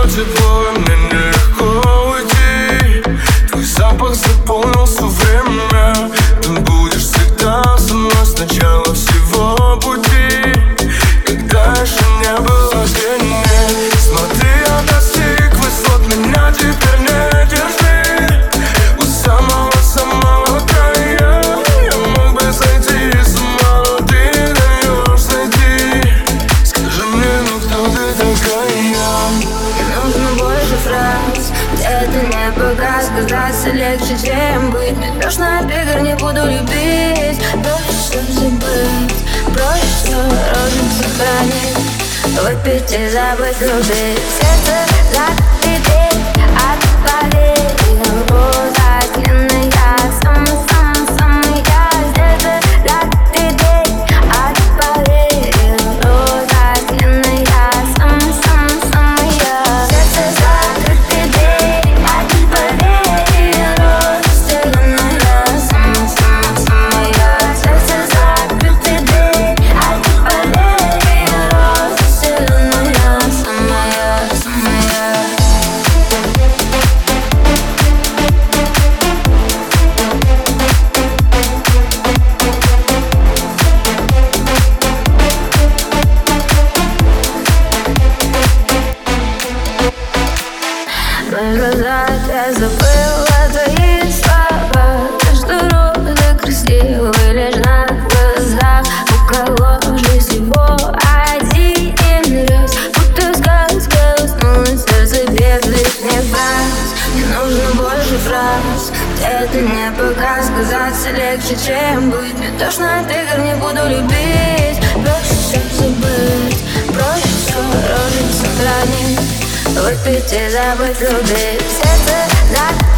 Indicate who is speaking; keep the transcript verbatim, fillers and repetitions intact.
Speaker 1: тепло, и мне нелегко уйти. Твой запах заполнил все время. Ты будешь всегда со мной с начала всего пути, когда еще не было денег. Смотри, я достиг высот, меня теперь не держи. У самого-самого края я мог бы зайти с ума, но ты не даешь зайти. Скажи мне, ну кто ты такая?
Speaker 2: Не нужно больше фраз, где это не пока сказаться легче, чем быть. Берешь на бегар, не буду любить. Проще все забыть, проще все розы сохранить, выпить и забыть любить. Сердце закрепить, отпалить роза длинная, самый-самый-самый я. Сердце закрепить, отпалить роза длинная, самый-самый-самый я. Сердце закрепить, отпалить роза длинная, самый-самый-самый я. Сердце закрепить, отпалить роза длинная, самая-самая. В моих глазах я забыла твои слова. Каждая роза красивая лишь на глазах. У кого в жизни всего один раз, будто сказка уснула, сердце без лишних фраз. Не нужно больше фраз, где это не пока сказаться легче, чем быть. Мне тошно от игр, не буду любить. Проще все забыть, проще все розы сохранить, выпить и забыть любить. Сердце